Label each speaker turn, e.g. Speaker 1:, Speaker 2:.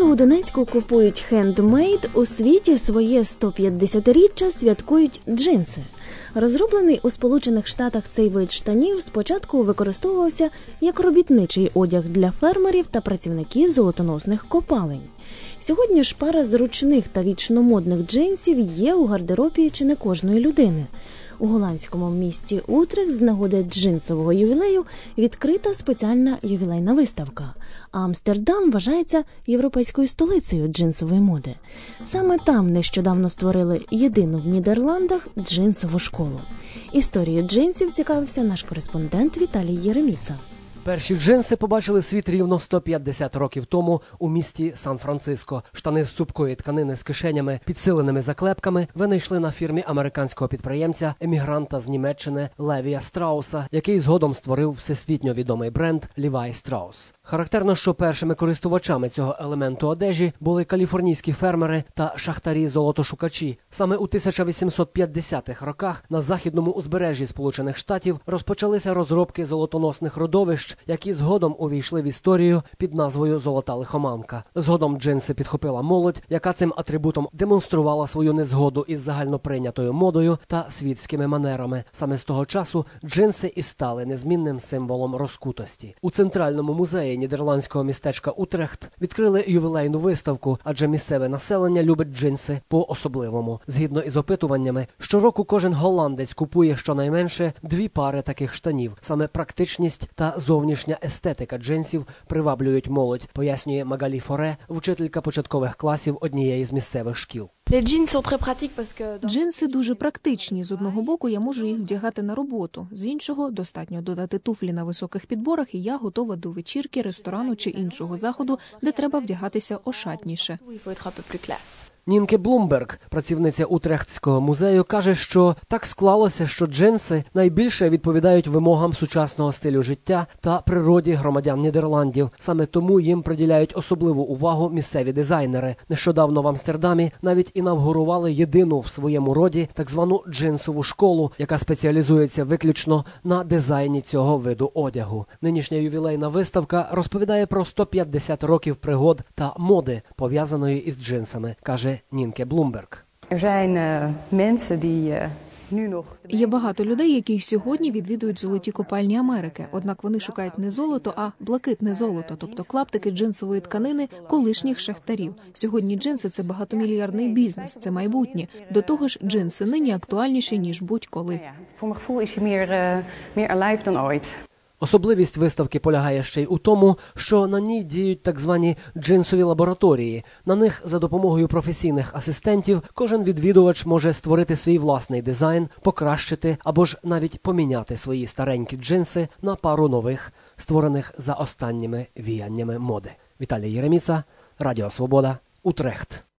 Speaker 1: у Донецьку купують хендмейд, у світі своє 150-річчя святкують джинси. Розроблений у Сполучених Штатах цей вид штанів спочатку використовувався як робітничий одяг для фермерів та працівників золотоносних копалень. Сьогодні ж пара зручних та вічно модних джинсів є у гардеробі чи не кожної людини. У голландському місті Утрехт з нагоди джинсового ювілею відкрита спеціальна ювілейна виставка. А Амстердам вважається європейською столицею джинсової моди. Саме там нещодавно створили єдину в Нідерландах джинсову школу. Історією джинсів цікавився наш кореспондент Віталій Єреміца.
Speaker 2: Перші джинси побачили світ рівно 150 років тому у місті Сан-Франциско. Штани з цупкої тканини з кишенями, підсиленими заклепками, винайшли на фірмі американського підприємця, емігранта з Німеччини Левія Страуса, який згодом створив всесвітньо відомий бренд Levi Strauss. Характерно, що першими користувачами цього елементу одежі були каліфорнійські фермери та шахтарі-золотошукачі. Саме у 1850-х роках на західному узбережжі Сполучених Штатів розпочалися розробки золотоносних родовищ, які згодом увійшли в історію під назвою «Золота лихоманка». Згодом джинси підхопила молодь, яка цим атрибутом демонструвала свою незгоду із загальноприйнятою модою та світськими манерами. Саме з того часу джинси і стали незмінним символом розкутості. У Центральному музеї нідерландського містечка Утрехт відкрили ювілейну виставку, адже місцеве населення любить джинси по-особливому. Згідно із опитуваннями, щороку кожен голландець купує щонайменше 2 пари таких штанів. Саме практичність та зовнішня естетика джинсів приваблюють молодь, пояснює Магалі Форе, вчителька початкових класів однієї з місцевих шкіл.
Speaker 3: Джинси дуже практичні. З одного боку, я можу їх вдягати на роботу. З іншого, достатньо додати туфлі на високих підборах, і я готова до вечірки, ресторану чи іншого заходу, де треба вдягатися ошатніше.
Speaker 2: Нінке Блумберг, працівниця Утрехтського музею, каже, що так склалося, що джинси найбільше відповідають вимогам сучасного стилю життя та природі громадян Нідерландів. Саме тому їм приділяють особливу увагу місцеві дизайнери. Нещодавно в Амстердамі навіть інавгурували єдину в своєму роді так звану джинсову школу, яка спеціалізується виключно на дизайні цього виду одягу. Нинішня ювілейна виставка розповідає про 150 років пригод та моди, пов'язаної із джинсами, каже Нінке Блумберг.
Speaker 3: Є багато людей, які сьогодні відвідують золоті копальні Америки. Однак вони шукають не золото, а блакитне золото, тобто клаптики джинсової тканини колишніх шахтарів. Сьогодні джинси – це багатомільярдний бізнес, це майбутнє. До того ж, джинси нині актуальніші, ніж будь-коли.
Speaker 2: Особливість виставки полягає ще й у тому, що на ній діють так звані джинсові лабораторії. На них за допомогою професійних асистентів кожен відвідувач може створити свій власний дизайн, покращити або ж навіть поміняти свої старенькі джинси на пару нових, створених за останніми віяннями моди. Віталій Єреміца, Радіо Свобода, Утрехт.